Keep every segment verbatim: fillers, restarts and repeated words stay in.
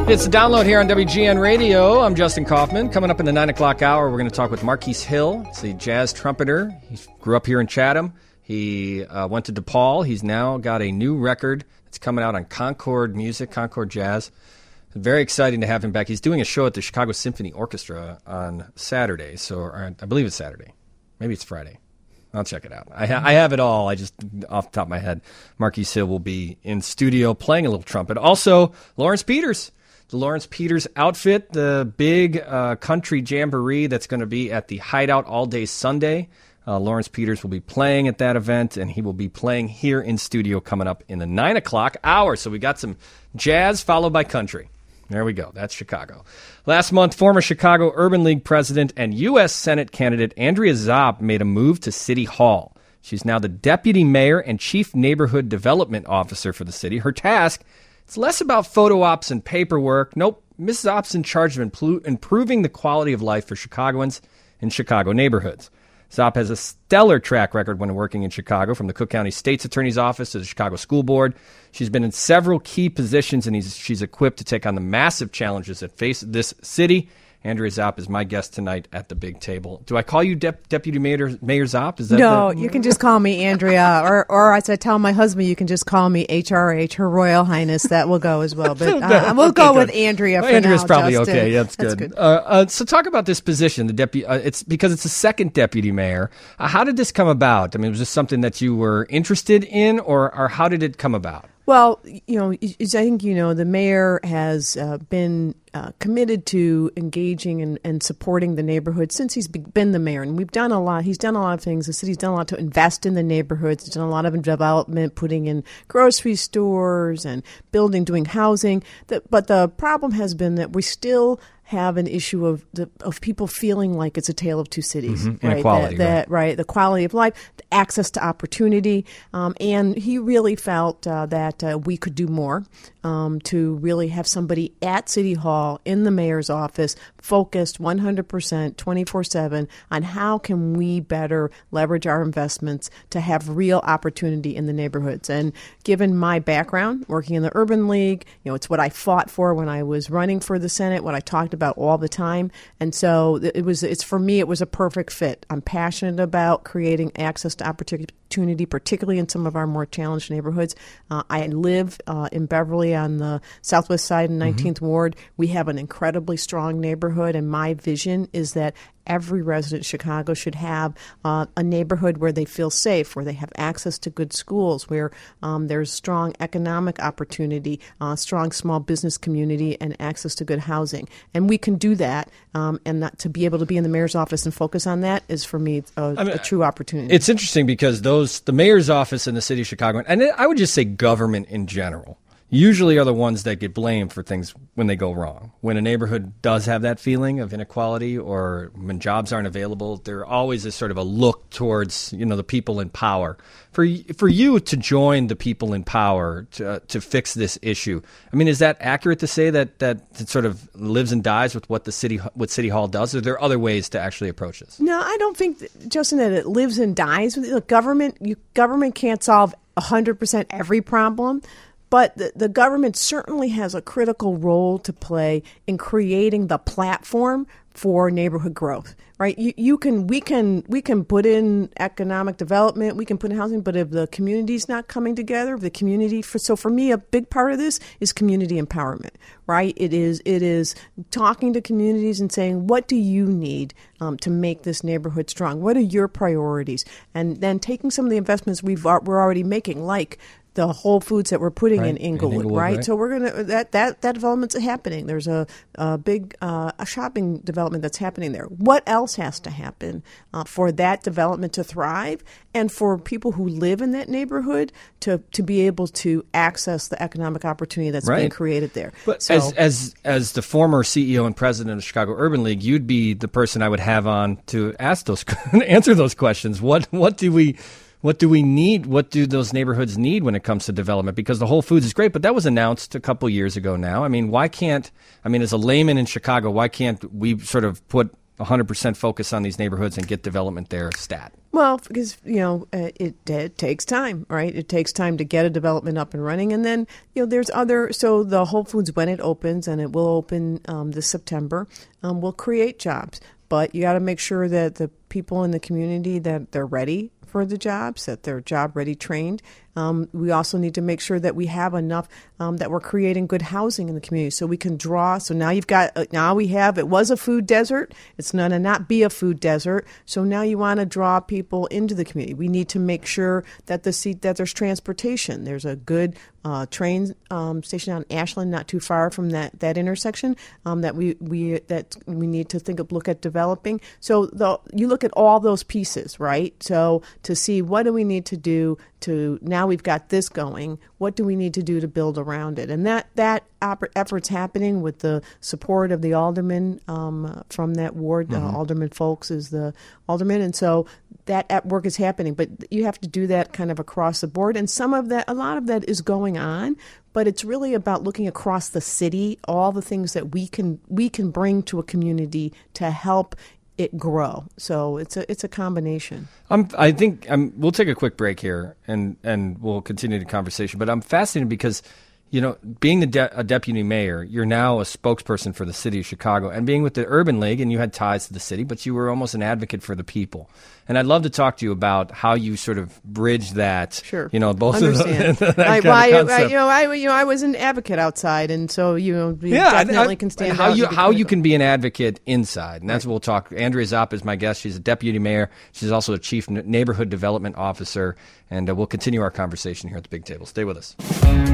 It's the download here on W G N Radio. I'm Justin Kaufman. Coming up in the nine o'clock hour, we're going to talk with Marquise Hill. He's a jazz trumpeter. He grew up here in Chatham. He uh, went to DePaul. He's now got a new record that's coming out on Concord Music, Concord Jazz. Very exciting to have him back. He's doing a show at the Chicago Symphony Orchestra on Saturday. So or I believe it's Saturday. Maybe it's Friday. I'll check it out. I, ha- I have it all. I just, off the top of my head, Marquise Hill will be in studio playing a little trumpet. Also, Lawrence Peters. The Lawrence Peters Outfit, the big uh, country jamboree that's going to be at the Hideout all day Sunday. Uh, Lawrence Peters will be playing at that event, and he will be playing here in studio coming up in the nine o'clock hour. So we got some jazz followed by country. There we go. That's Chicago. Last month, former Chicago Urban League president and U S Senate candidate Andrea Zopp made a move to City Hall. She's now the deputy mayor and chief neighborhood development officer for the city. Her task, it's less about photo ops and paperwork. Nope, Miz Zopp's in charge of impl- improving the quality of life for Chicagoans in Chicago neighborhoods. Zopp has a stellar track record when working in Chicago, from the Cook County State's Attorney's Office to the Chicago School Board. She's been in several key positions, and he's, she's equipped to take on the massive challenges that face this city. Andrea Zopp is my guest tonight at the big table. Do I call you Dep- Deputy Mayor, Mayor Zopp? Is that no, the... you can just call me Andrea, or or as I tell my husband, you can just call me H R H, Her Royal Highness. That will go as well. But uh, we'll okay, go good. with Andrea for Andrea's now, probably Justin. okay. Yeah, that's good. That's good. Uh, uh, so talk about this position, the deputy. Uh, it's because it's the second deputy mayor. Uh, how did this come about? I mean, was this something that you were interested in, or, or how did it come about? Well, you know, I think, you know, the mayor has uh, been uh, committed to engaging and, and supporting the neighborhood since he's been the mayor. And we've done a lot. He's done a lot of things. The city's done a lot to invest in the neighborhoods. He's done a lot of development, putting in grocery stores and building, doing housing. But the problem has been that we still have an issue of the, of people feeling like it's a tale of two cities, mm-hmm. right? Inequality, that, that, right? right, the quality of life, the access to opportunity, um, and he really felt uh, that uh, we could do more um, to really have somebody at City Hall in the mayor's office focused one hundred percent, twenty-four seven on how can we better leverage our investments to have real opportunity in the neighborhoods. And given my background working in the Urban League, you know, it's what I fought for when I was running for the Senate, what I talked about all the time. And so it was, it's for me, it was a perfect fit. I'm passionate about creating access to opportunity, particularly in some of our more challenged neighborhoods. Uh, I live uh, in Beverly on the southwest side in nineteenth mm-hmm. Ward. We have an incredibly strong neighborhood, and my vision is that every resident of Chicago should have uh, a neighborhood where they feel safe, where they have access to good schools, where um, there's strong economic opportunity, uh, strong small business community, and access to good housing. And we can do that, um, and that, to be able to be in the mayor's office and focus on that is, for me, a, I mean, a true opportunity. It's interesting because those the mayor's office in the city of Chicago, and I would just say government in general, usually are the ones that get blamed for things when they go wrong. When a neighborhood does have that feeling of inequality, or when jobs aren't available, there always is sort of a look towards, you know, the people in power. For for you to join the people in power to uh, to fix this issue, I mean, is that accurate to say that that it sort of lives and dies with what the city what City Hall does? Or are there other ways to actually approach this? No, I don't think, that, Justin, that it lives and dies with Look, government. You, government can't solve one hundred percent every problem. But the, the government certainly has a critical role to play in creating the platform for neighborhood growth, right? You, you can, we can, we can put in economic development, we can put in housing, but if the community's not coming together, if the community, for, so for me, a big part of this is community empowerment, right? It is, it is talking to communities and saying, what do you need um, to make this neighborhood strong? What are your priorities? And then taking some of the investments we've, we're already making, like the Whole Foods that we're putting right. in Inglewood, in Inglewood right? right? So we're gonna that that that development's happening. There's a, a big uh, a shopping development that's happening there. What else has to happen uh, for that development to thrive, and for people who live in that neighborhood to to be able to access the economic opportunity that's right. being created there? But so, as as as the former C E O and president of the Chicago Urban League, you'd be the person I would have on to ask those answer those questions. What what do we What do we need? What do those neighborhoods need when it comes to development? Because the Whole Foods is great, but that was announced a couple years ago now. I mean, why can't, I mean, as a layman in Chicago, why can't we sort of put one hundred percent focus on these neighborhoods and get development there stat? Well, because, you know, uh, it, it takes time, right? It takes time to get a development up and running. And then, you know, there's other, so the Whole Foods, when it opens, and it will open um, this September, um, will create jobs. But you got to make sure that the people in the community, that they're ready for the jobs, that they're job ready trained. Um, we also need to make sure that we have enough, um, that we're creating good housing in the community so we can draw. So now you've got, uh, now we have, it was a food desert. It's going to not be a food desert. So now you want to draw people into the community. We need to make sure that the seat, that there's transportation. There's a good uh, train um, station on Ashland, not too far from that, that intersection, um, that we, we, that we need to think of, look at developing. So the, you look at all those pieces, right? So to see what do we need to do to, now we've got this going, what do we need to do to build around it? And that, that oper- effort's happening with the support of the alderman um, from that ward. Mm-hmm. uh, Alderman Folks is the alderman. And so that work is happening. But you have to do that kind of across the board. And some of that, a lot of that is going on. But it's really about looking across the city, all the things that we can we can bring to a community to help it grow. So it's a it's a combination. Um, I think um, we'll take a quick break here, and, and we'll continue the conversation. But I'm fascinated because, you know, being the de- a deputy mayor, you're now a spokesperson for the city of Chicago, and being with the Urban League, and you had ties to the city, but you were almost an advocate for the people. And I'd love to talk to you about how you sort of bridge that. Sure. You know, both Understand. of them. I, well, I, I, you know, I, you know, I was an advocate outside, and so you know, you yeah, definitely I, I, can stand how out you how critical. you can be an advocate inside, and that's right. what we'll talk. Andrea Zopp is my guest. She's a deputy mayor. She's also a chief neighborhood development officer, and uh, we'll continue our conversation here at the Big Table. Stay with us.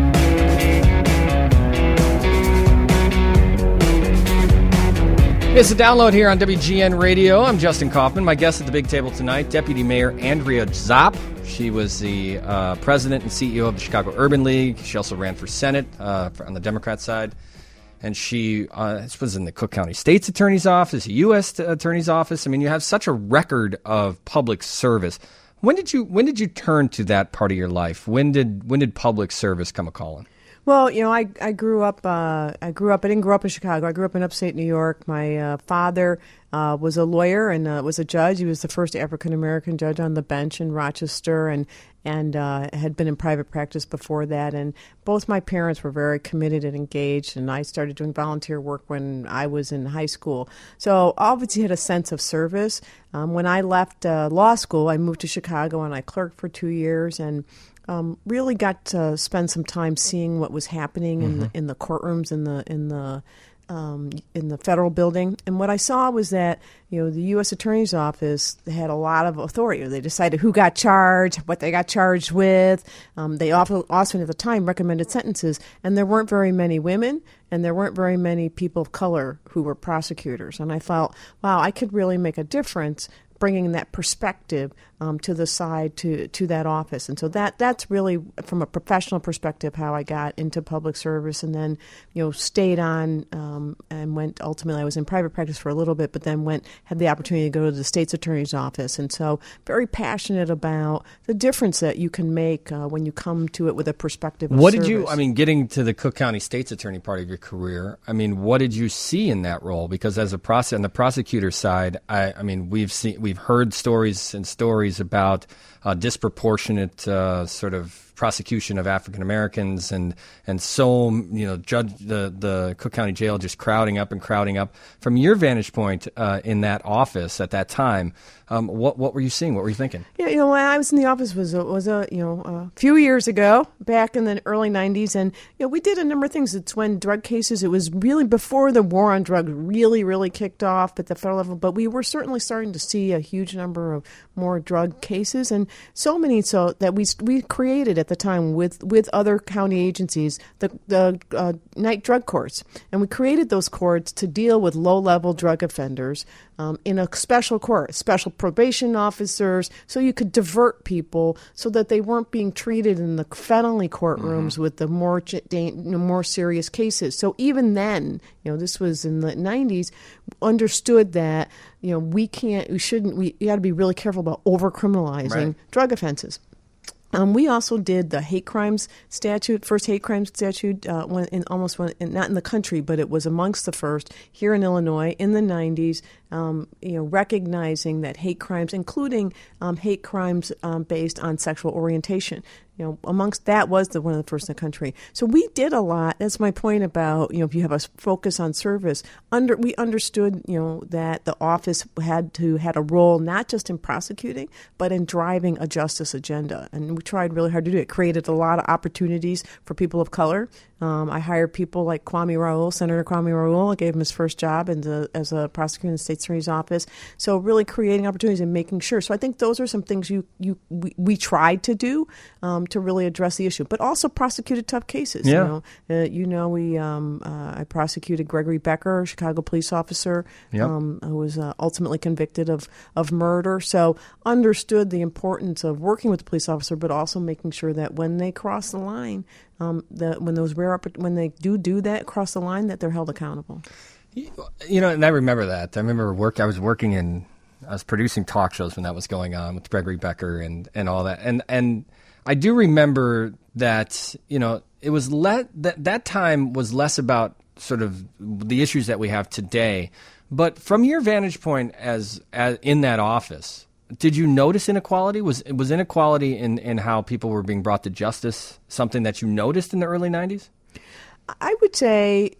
It's a download here on W G N Radio. I'm Justin Kaufman. My guest at the Big Table tonight, Deputy Mayor Andrea Zopp. She was the uh, president and C E O of the Chicago Urban League. She also ran for Senate uh, for, on the Democrat side. And she uh, was in the Cook County State's Attorney's Office, the U S Attorney's Office. I mean, you have such a record of public service. When did you when did you turn to that part of your life? When did when did public service come a calling? Well, you know, I I grew up. Uh, I grew up. I didn't grow up in Chicago. I grew up in upstate New York. My uh, father uh, was a lawyer and uh, was a judge. He was the first African American judge on the bench in Rochester, and and uh, had been in private practice before that. And both my parents were very committed and engaged. And I started doing volunteer work when I was in high school. So obviously had a sense of service. Um, when I left uh, law school, I moved to Chicago and I clerked for two years and. Um, really got to spend some time seeing what was happening in, mm-hmm. the, in the courtrooms in the in the um, in the federal building, and what I saw was that you know the U S Attorney's Office had a lot of authority. They decided who got charged, what they got charged with. Um, they often, often at the time recommended sentences, and there weren't very many women, and there weren't very many people of color who were prosecutors. And I thought, wow, I could really make a difference. Bringing that perspective um, to the side to to that office, and so that that's really from a professional perspective how I got into public service, and then you know stayed on um, and went. Ultimately, I was in private practice for a little bit, but then went had the opportunity to go to the state's attorney's office, and so very passionate about the difference that you can make uh, when you come to it with a perspective. Of what service. did you? I mean, getting to the Cook County State's Attorney part of your career. I mean, what did you see in that role? Because as a process on the prosecutor side, I, I mean, we've seen we. We've heard stories and stories about uh, disproportionate uh, sort of prosecution of African Americans, and and so you know, judge the the Cook County Jail just crowding up and crowding up. From your vantage point uh, in that office at that time, um, what what were you seeing? What were you thinking? Yeah, you know, when I was in the office was a, was a you know a few years ago, back in the early nineties, and you know we did a number of things. It's when drug cases. It was really before the war on drugs really really kicked off at the federal level, but we were certainly starting to see a huge number of more drug cases, and so many so that we we created at the time with with other county agencies the the uh, night drug courts, and we created those courts to deal with low level drug offenders um, in a special court, special probation officers, so you could divert people so that they weren't being treated in the felony courtrooms mm-hmm. with the more more serious cases. So even then, you know, this was in the nineties, understood that you know we can't, we shouldn't, we got to be really careful about over criminalizing right. drug offenses. Um, we also did the hate crimes statute, first hate crimes statute, uh, when in almost when, in, not in the country, but it was amongst the first here in Illinois in the nineties. um, you know, recognizing that hate crimes, including um, hate crimes um, based on sexual orientation, you know, amongst that was the one of the first in the country. So we did a lot. That's my point about, you know, if you have a focus on service, under we understood, you know, that the office had to had a role not just in prosecuting, but in driving a justice agenda. And we tried really hard to do it. Created a lot of opportunities for people of color. Um, I hired people like Kwame Raoul, Senator Kwame Raoul. I gave him his first job in the, as a prosecutor in the state attorney's office. So really creating opportunities and making sure. So I think those are some things you you we, we tried to do um, to really address the issue, but also prosecuted tough cases. Yeah. You know, uh, you know we um, uh, I prosecuted Gregory Becker, a Chicago police officer, yep. um, who was uh, ultimately convicted of of murder. So understood the importance of working with the police officer, but also making sure that when they cross the line. Um, that when those rare when they do do that cross the line, that they're held accountable. You know, and I remember that. I remember work. I was working in, I was producing talk shows when that was going on with Gregory Becker and, and all that. And and I do remember that. You know, it was let that that time was less about sort of the issues that we have today, but from your vantage point as, as in that office. Did you notice inequality? Was was inequality in, in how people were being brought to justice something that you noticed in the early nineties? I would say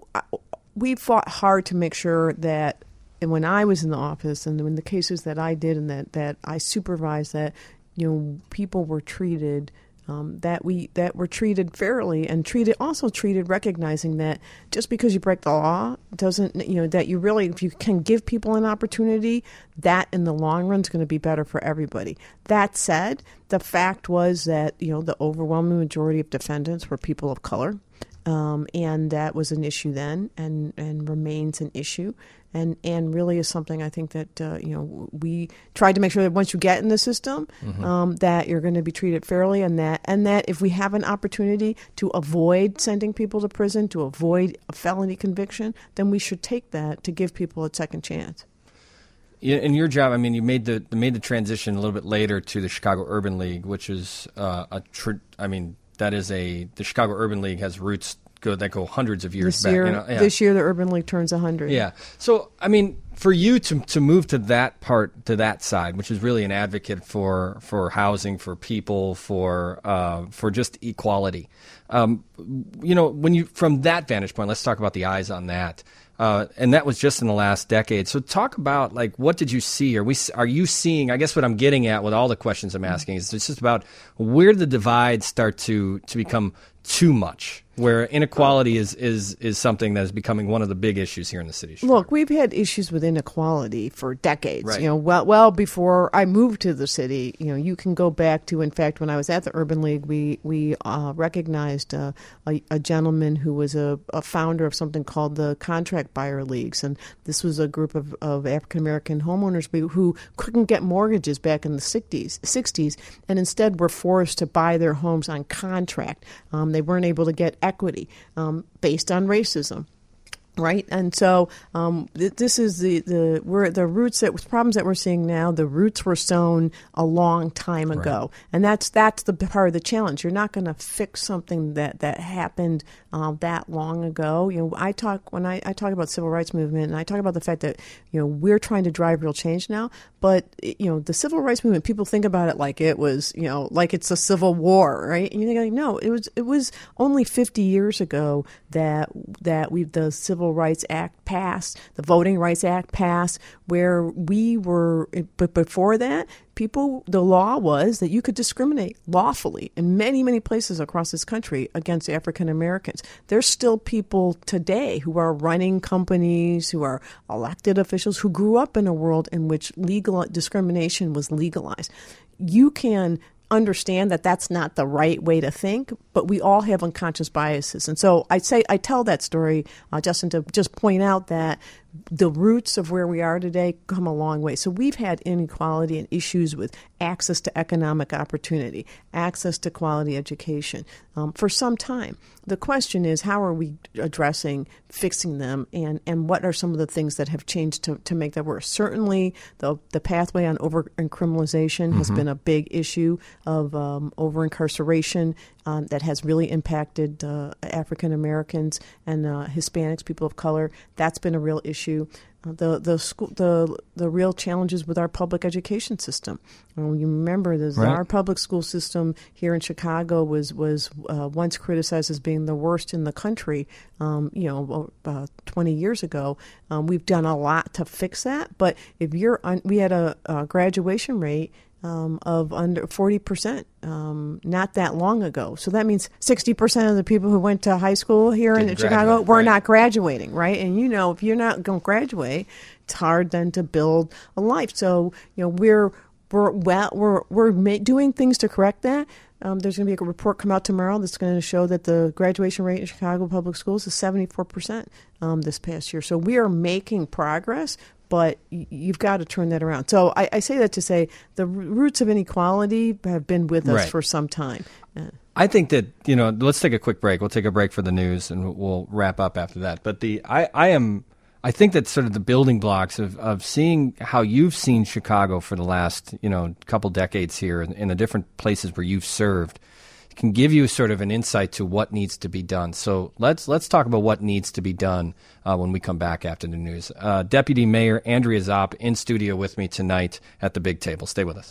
we fought hard to make sure that, and when I was in the office and in the cases that I did and that, that I supervised, that you know people were treated um, that we that were treated fairly and treated also treated recognizing that just because you break the law doesn't you know that you really if you can give people an opportunity, that in the long run is going to be better for everybody. That said, the fact was that you know the overwhelming majority of defendants were people of color. Um, and that was an issue then, and, and remains an issue, and and really is something I think that uh, you know we tried to make sure that once you get in the system, mm-hmm. um, that you're going to be treated fairly, and that and that if we have an opportunity to avoid sending people to prison, to avoid a felony conviction, then we should take that to give people a second chance. In your job, I mean, you made the made the transition a little bit later to the Chicago Urban League, which is uh, a tr- I mean. That is a the Chicago Urban League has roots go that go hundreds of years this back. Year, you know? yeah. This year, the Urban League turns a hundred. Yeah. So I mean, for you to to move to that part to that side, which is really an advocate for for housing, for people, for uh, for just equality. Um, you know, when you from that vantage point, let's talk about the eyes on that. Uh, and that was just in the last decade. So talk about, like, what did you see? Are we? Are you seeing, I guess what I'm getting at with all the questions I'm asking is it's just about where the divides start to, to become too much, where inequality is, is, is something that is becoming one of the big issues here in the city of Chicago. Look, we've had issues with inequality for decades. Right. You know, well, well before I moved to the city. You know, you can go back to, in fact, when I was at the Urban League, we we uh, recognized uh, a, a gentleman who was a, a founder of something called the Contract Buyer Leagues, and this was a group of, of African American homeowners who couldn't get mortgages back in the sixties, and instead were forced to buy their homes on contract. Um, they weren't able to get equity um, based on racism. Right, and so um, th- this is the the we're, the roots that problems that we're seeing now. The roots were sown a long time ago, right. And that's that's the part of the challenge. You're not going to fix something that that happened uh, that long ago. You know, I talk when I, I talk about civil rights movement, and I talk about the fact that you know we're trying to drive real change now. But you know, the civil rights movement, people think about it like it was you know like it's a civil war, right? And you think like, no, it was it was only fifty years ago that that we the civil Rights Act passed, the Voting Rights Act passed, where we were, but before that, people, the law was that you could discriminate lawfully in many, many places across this country against African Americans. There's still people today who are running companies, who are elected officials, who grew up in a world in which legal discrimination was legalized. You can understand that that's not the right way to think, but we all have unconscious biases. And so I say I tell that story, uh, Justin, to just point out that the roots of where we are today come a long way. So we've had inequality and issues with access to economic opportunity, access to quality education um, for some time. The question is, how are we addressing fixing them, and, and what are some of the things that have changed to, to make that worse? Certainly, the the pathway on over-criminalization mm-hmm. has been a big issue of um, over-incarceration um, that has really impacted uh, African Americans and uh, Hispanics, people of color. That's been a real issue. uh, the the school the the real challenges with our public education system. Uh, you remember the Right. our public school system here in Chicago was was uh, once criticized as being the worst in the country. Um, you know, uh, twenty years ago, um, we've done a lot to fix that. But if you're un- we had a, a graduation rate Um, of under forty percent um, not that long ago. So that means sixty percent of the people who went to high school here Didn't in Chicago graduate, were right. not graduating, right? And you know, if you're not going to graduate, it's hard then to build a life. So, you know, we're we're well, we're we're ma- doing things to correct that. Um, there's going to be a report come out tomorrow that's going to show that the graduation rate in Chicago public schools is seventy-four percent um, this past year. So we are making progress, but y- you've got to turn that around. So I, I say that to say the r- roots of inequality have been with us Right. for some time. Uh, I think that, you know, let's take a quick break. We'll take a break for the news and we'll wrap up after that. But the I, I am I think that sort of the building blocks of, of seeing how you've seen Chicago for the last, you know, couple decades here in, in the different places where you've served can give you sort of an insight to what needs to be done. So let's let's talk about what needs to be done uh, when we come back after the news. Uh, Deputy Mayor Andrea Zopp in studio with me tonight at the big table. Stay with us.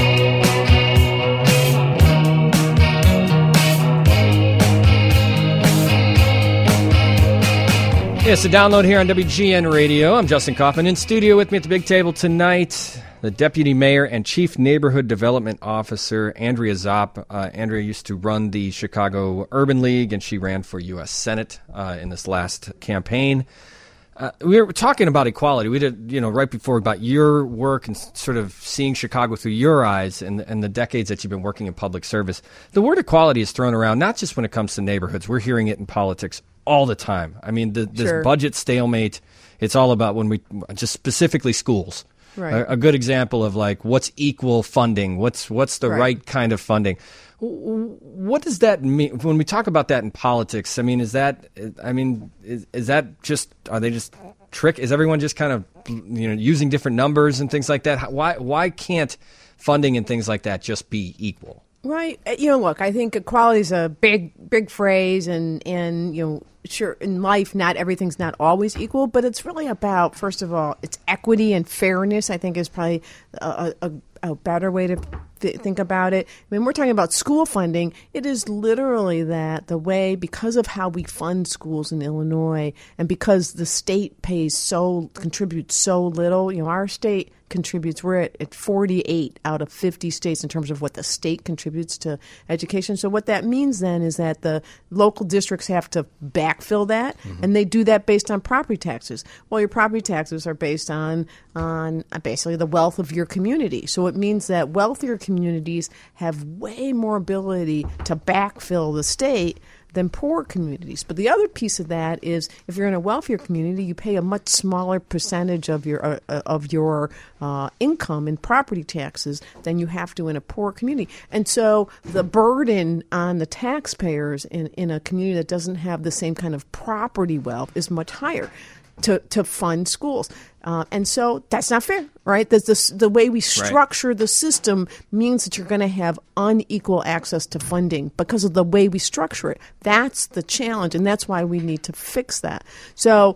Yes, a download here on W G N Radio. I'm Justin Kaufman. In studio with me at the big table tonight, the Deputy Mayor and Chief Neighborhood Development Officer, Andrea Zopp. Uh, Andrea used to run the Chicago Urban League, and she ran for U S Senate uh, in this last campaign. Uh, we were talking about equality. We did, you know, right before about your work and sort of seeing Chicago through your eyes and, and the decades that you've been working in public service. The word equality is thrown around, not just when it comes to neighborhoods. We're hearing it in politics all the time. I mean, the, this Sure. budget stalemate, it's all about when we, just specifically schools. Right. A, a good example of like what's equal funding, what's what's the Right. right kind of funding. W- What does that mean when we talk about that in politics? I mean, is that, I mean, is, is that just, are they just trick? Is everyone just kind of, you know, using different numbers and things like that? How- Why why can't funding and things like that just be equal? Right. Uh, You know, look, I think equality is a big, big phrase, and, and, you know, sure, in life, not everything's not always equal, but it's really about, first of all, it's equity and fairness, I think, is probably a, a, a better way to th- think about it. I mean, we're talking about school funding. It is literally that the way, because of how we fund schools in Illinois, and because the state pays so, contributes so little, you know, our state contributes, we're at, at forty-eight out of fifty states in terms of what the state contributes to education. So what that means then is that the local districts have to backfill that, mm-hmm. and they do that based on property taxes. Well, your property taxes are based on on basically the wealth of your community. So it means that wealthier communities have way more ability to backfill the state than poor communities. But the other piece of that is, if you're in a wealthier community, you pay a much smaller percentage of your uh, of your uh, income in property taxes than you have to in a poor community. And so the burden on the taxpayers in, in a community that doesn't have the same kind of property wealth is much higher to, to fund schools. Uh, and so that's not fair, right? The, the, the way we structure right. the system means that you're going to have unequal access to funding because of the way we structure it. That's the challenge, and that's why we need to fix that. So,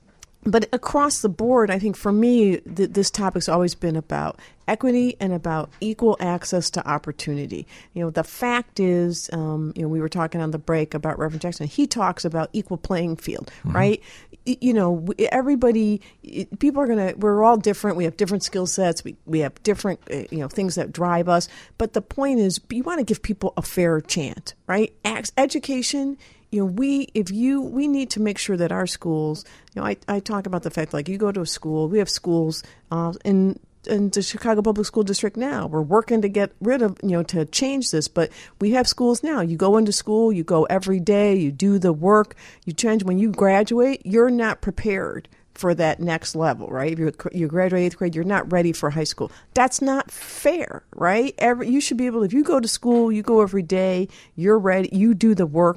but across the board, I think for me, th- this topic's always been about equity and about equal access to opportunity. You know, the fact is, um, you know, we were talking on the break about Reverend Jackson. He talks about equal playing field, mm-hmm. right? You know, everybody, people are going to, we're all different. We have different skill sets. We, we have different, you know, things that drive us. But the point is, you want to give people a fair chance, right? Education, you know, we, if you, we need to make sure that our schools, you know, I, I talk about the fact, like, you go to a school, we have schools uh, in, in the Chicago Public School District now. We're working to get rid of, you know, to change this, but we have schools now. You go into school, you go every day, you do the work, you change. When you graduate, you're not prepared for that next level, right? If you you graduate eighth grade, you're not ready for high school. That's not fair, right? Every, you should be able, if you go to school, you go every day, you're ready, you do the work,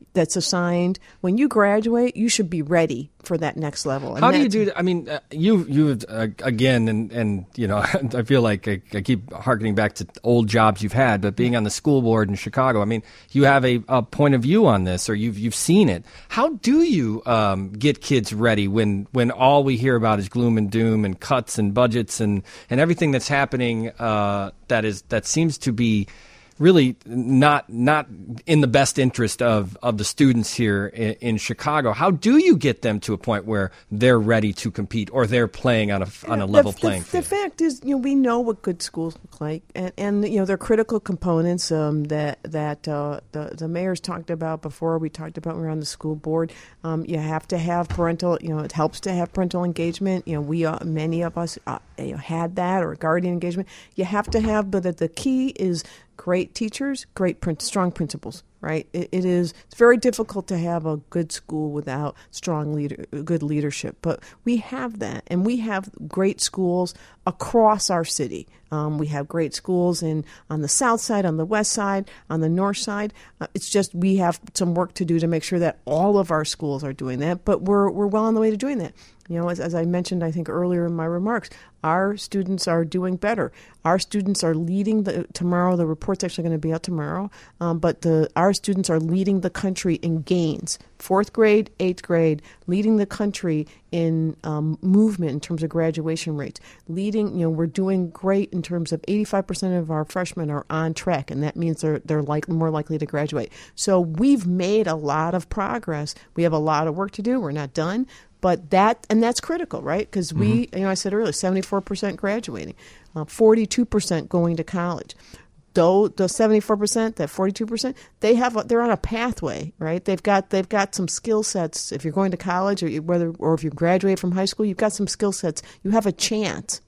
that's assigned. When you graduate, you should be ready for that next level. And how do you do that? I mean, uh, you, you uh, again, and, and, you know, I feel like I, I keep harkening back to old jobs you've had, but being on the school board in Chicago, I mean, you have a, a point of view on this, or you've, you've seen it. How do you um, get kids ready when, when all we hear about is gloom and doom and cuts and budgets and, and everything that's happening uh, that is, that seems to be really not not in the best interest of, of the students here in, in Chicago? How do you get them to a point where they're ready to compete, or they're playing on a on a level the, playing the, field? The fact is, you know, we know what good schools look like, and, and you know, they're critical components um, that that uh, the the mayor's talked about before. We talked about when we were on the school board. Um, you have to have parental. You know, it helps to have parental engagement. You know, we uh, many of us uh, you know, had that, or guardian engagement. You have to have, but the, the key is great teachers, great print, strong principals, right? It, it is it's very difficult to have a good school without strong leader, good leadership. But we have that, and we have great schools across our city. Um, we have great schools in on the south side, on the west side, on the north side. Uh, it's just we have some work to do to make sure that all of our schools are doing that. But we're we're well on the way to doing that. You know, as, as I mentioned, I think earlier in my remarks, our students are doing better. Our students are leading the tomorrow. The report's actually going to be out tomorrow. Um, but the our students are leading the country in gains. Fourth grade, eighth grade, leading the country in um, movement in terms of graduation rates. Leading, you know, we're doing great in terms of eighty-five percent of our freshmen are on track, and that means they're they're like more likely to graduate. So we've made a lot of progress. We have a lot of work to do. We're not done. But that, and that's critical, right? Because we, mm-hmm. you know, I said earlier, seventy-four percent graduating, uh, forty-two percent going to college. Though the seventy-four percent, that forty-two percent, they have, a, they're on a pathway, right? They've got, they've got some skill sets. If you're going to college, or whether, or if you graduate from high school, you've got some skill sets. You have a chance.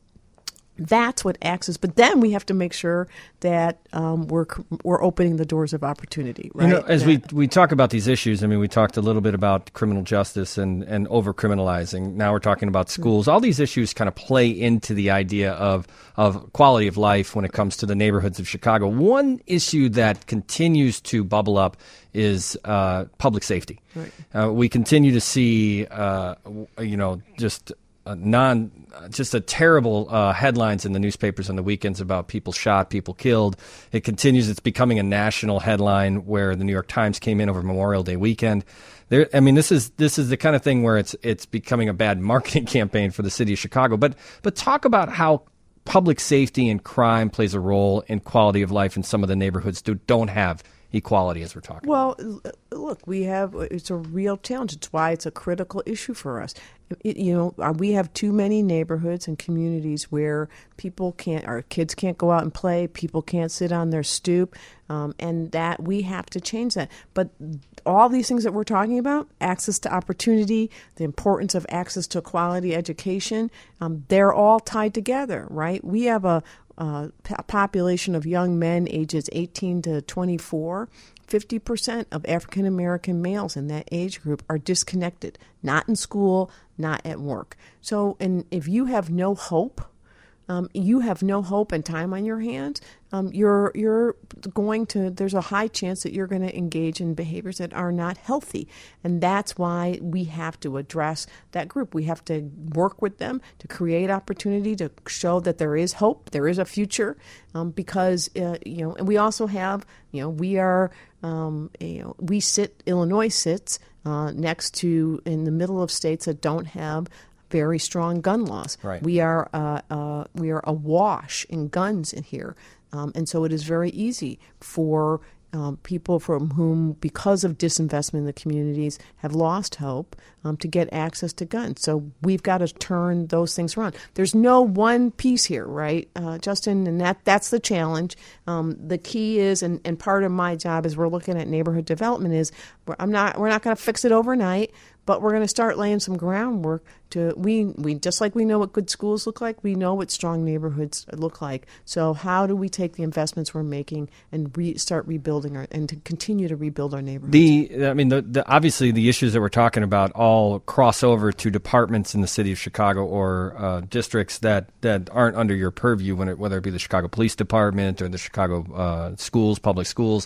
That's what access. But then we have to make sure that um, we're we're opening the doors of opportunity. Right? You know, as that, we we talk about these issues, I mean, we talked a little bit about criminal justice and and over criminalizing. Now we're talking about schools. All these issues kind of play into the idea of of quality of life when it comes to the neighborhoods of Chicago. One issue that continues to bubble up is uh, public safety. Right. Uh, we continue to see, uh, you know, just. Uh, non, just a terrible uh, headlines in the newspapers on the weekends about people shot, people killed. It continues. It's becoming a national headline where the New York Times came in over Memorial Day weekend. There, I mean, this is this is the kind of thing where it's it's becoming a bad marketing campaign for the city of Chicago. But but talk about how public safety and crime plays a role in quality of life in some of the neighborhoods that don't have equality, as we're talking well, about. Look, we have, it's a real challenge. It's why it's a critical issue for us. It, you know, we have too many neighborhoods and communities where people can't, our kids can't go out and play, people can't sit on their stoop, um, and that we have to change that. But all these things that we're talking about, access to opportunity, the importance of access to quality education, um, they're all tied together, right? We have a Uh, p- population of young men ages eighteen to twenty-four, fifty percent of African American males in that age group are disconnected, not in school, not at work. So, and if you have no hope, um, you have no hope and time on your hands, um, you're you're going to, there's a high chance that you're going to engage in behaviors that are not healthy. And that's why we have to address that group. We have to work with them to create opportunity, to show that there is hope, there is a future, um, because, uh, you know, and we also have, you know, we are, um, you know, we sit, Illinois sits uh, next to, in the middle of states that don't have very strong gun laws. Right. We are uh, uh, we are awash in guns in here, um, and so it is very easy for um, people from whom, because of disinvestment in the communities, have lost hope um, to get access to guns. So we've got to turn those things around. There's no one piece here, right, uh, Justin? And that that's the challenge. Um, the key is, and, and part of my job as we're looking at neighborhood development is, I'm not we're not going to fix it overnight. But we're going to start laying some groundwork to, we, we just like we know what good schools look like, we know what strong neighborhoods look like. So how do we take the investments we're making and re, start rebuilding our, and to continue to rebuild our neighborhoods? The, I mean, the, the, obviously the issues that we're talking about all cross over to departments in the city of Chicago or uh, districts that, that aren't under your purview, when it, whether it be the Chicago Police Department or the Chicago uh, schools, public schools.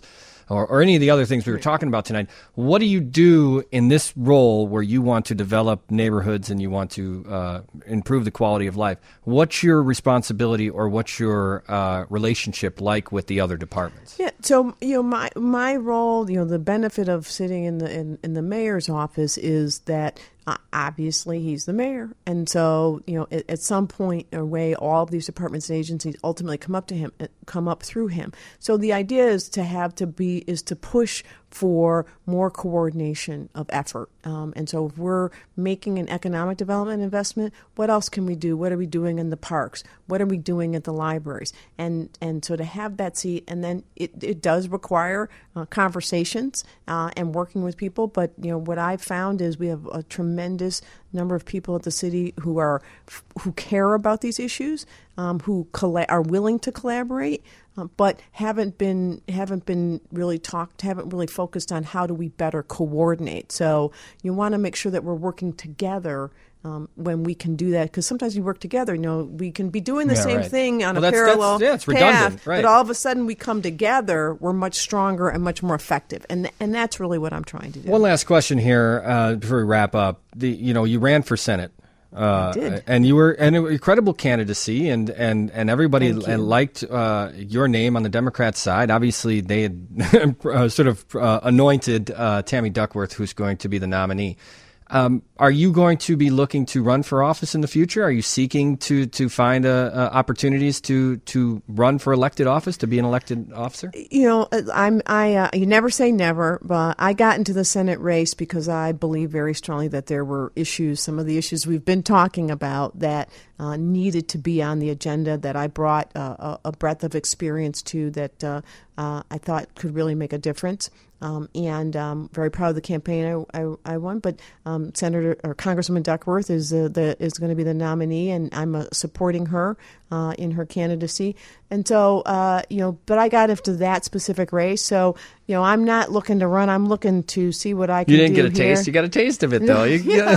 or, or any of the other things we were talking about tonight. What do you do in this role where you want to develop neighborhoods and you want to uh, improve the quality of life? What's your responsibility or what's your uh, relationship like with the other departments? Yeah, so you know, my my role, you know, the benefit of sitting in the in, in the mayor's office is that uh, obviously he's the mayor, and so you know, at, at some point or way, all of these departments and agencies ultimately come up to him, come up through him. So the idea is to have to be is to push for more coordination of effort. Um, and so if we're making an economic development investment, what else can we do? What are we doing in the parks? What are we doing at the libraries? And and so to have that seat, and then it, it does require uh, conversations uh, and working with people. But, you know, what I've found is we have a tremendous number of people at the city who are who care about these issues, um, who colla- are willing to collaborate, uh, but haven't been haven't been really talked, haven't really focused on how do we better coordinate. So you want to make sure that we're working together. Um, when we can do that, because sometimes we work together, you know, we can be doing the yeah, same right. thing on well, a that's, parallel that's, yeah, it's redundant, path, right. but all of a sudden we come together, we're much stronger and much more effective, and and that's really what I'm trying to do. One last question here uh, before we wrap up. The you know you ran for Senate. Uh, I did. And you were an incredible candidacy, and, and, and everybody Thank you. liked uh, your name on the Democrat side. Obviously, they had uh, sort of uh, anointed uh, Tammy Duckworth, who's going to be the nominee. Um, are you going to be looking to run for office in the future? Are you seeking to to find uh, uh, opportunities to to run for elected office, to be an elected officer? You know, I'm I. Uh, you never say never, but I got into the Senate race because I believe very strongly that there were issues, some of the issues we've been talking about, that uh, needed to be on the agenda. That I brought uh, a, a breadth of experience to that uh, uh, I thought could really make a difference. Um, and um, very proud of the campaign I, I, I won. But um, Senator or Congresswoman Duckworth is uh, the is going to be the nominee, and I'm uh, supporting her uh, in her candidacy. And so, uh, you know, but I got into that specific race. So, you know, I'm not looking to run. I'm looking to see what I can do. You didn't do get a here. taste. You got a taste of it, though. You, yeah.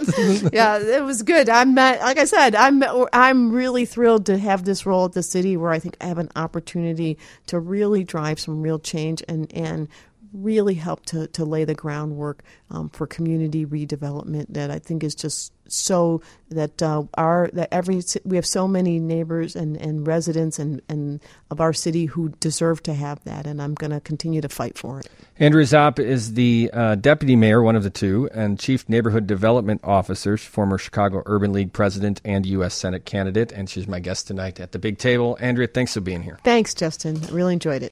yeah, it was good. I'm not, like I said, I'm I'm really thrilled to have this role at the city, where I think I have an opportunity to really drive some real change and and. really help to, to lay the groundwork um, for community redevelopment that I think is just so that uh, our that every we have so many neighbors and, and residents and, and of our city who deserve to have that, and I'm going to continue to fight for it. Andrea Zopp is the uh, deputy mayor, one of the two, and chief neighborhood development officer, former Chicago Urban League president and U S Senate candidate, and she's my guest tonight at the big table. Andrea, thanks for being here. Thanks, Justin. I really enjoyed it.